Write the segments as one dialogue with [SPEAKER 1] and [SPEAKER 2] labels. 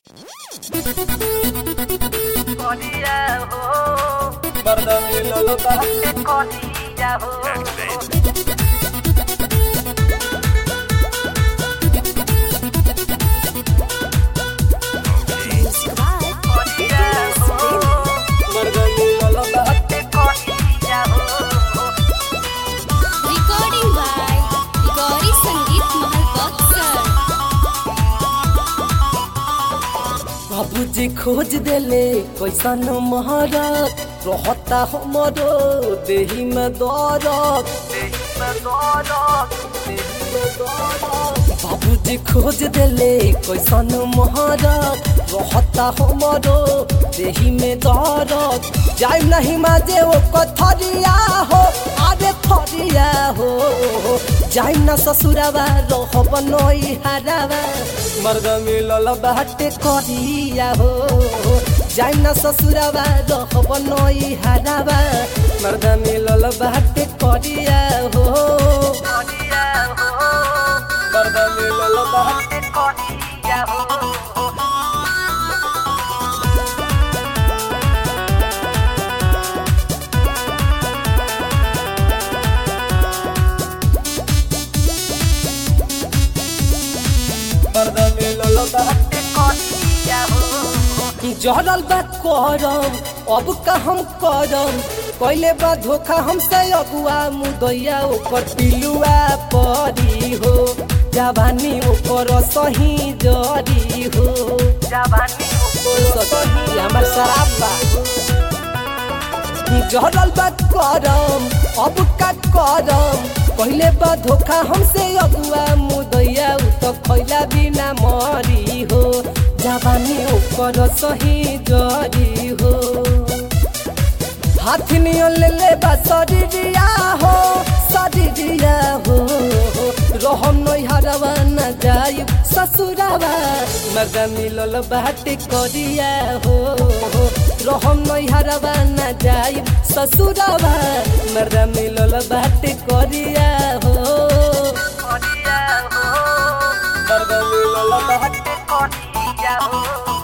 [SPEAKER 1] बाबूजी खोज देले कैसन महारत रहता हमरो देही में दर्द। बाबूजी खोज देले कैसन महारत रहता हमरो देही में दर्द। जाय नहीं माजे वो कथरिया हो आरे थरिया हो जाय न ससुरावा रहब नई हरावा मर्द मिलल बाटे करिया हो जाय न ससुरावा रहब नई हरावा मर्द मिलल बाटे करिया हो मर्द मिलल बाटे करिया हो। जहरल बा करम अब का हम करम कैले बा धोखा हमसे अगुआ मुदैया ओकर पिलुआ परी हो जवानी ओकर सही जरी हो जवानी ओकर सही हमर शराब बा। जहरल बा करम अब का करम कैले बा धोखा हमसे अगुआ मुदैया उ तो खैला बिना मरी हो जवानी ओकर सही जरी हो। हाथ नियन ले बा शरीरिया हो शरीरिया हो रहम नई हरवा न जाई ससुरावा मर्द मिलल बाटे करिया हो रहम नई हरवा न जाई ससुरावा मर्द मिलल बाटे करिया हो मर्द मिलल बाटे करिया हो।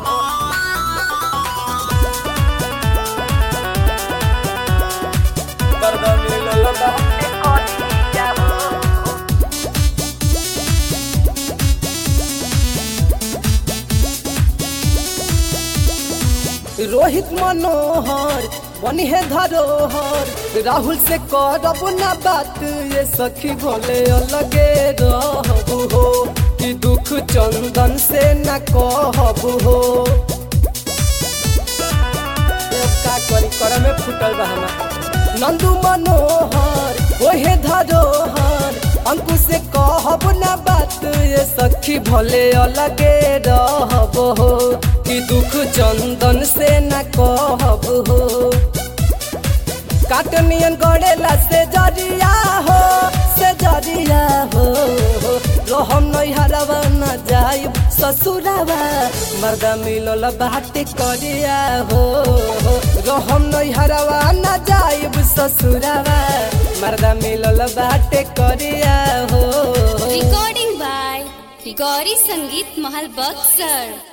[SPEAKER 1] रोहित मनोहर बनी है धरोहर राहुल से करब ना बात ये सखी भोले अलगे रहबू हो कि दुख चंदन से न कहबू हो का करी कर में फुटल बा हमार नंदू मनोहर ओहे धरोहर अंकुश से कहब ना बात ये सखी भले अलगे रहब हो कि दुख चंदन से न कहब हो काटनियन गड़ेला से जरिया हो रहम नई हरवा न जाई ससुरावा मर्द मिलल बाटे करिया हो रहम नई हरवा न जाई ससुरावा मर्द मिलल बाटे करिया हो।
[SPEAKER 2] रिकॉर्डिंग बाय गौरी संगीत महल बक्सर।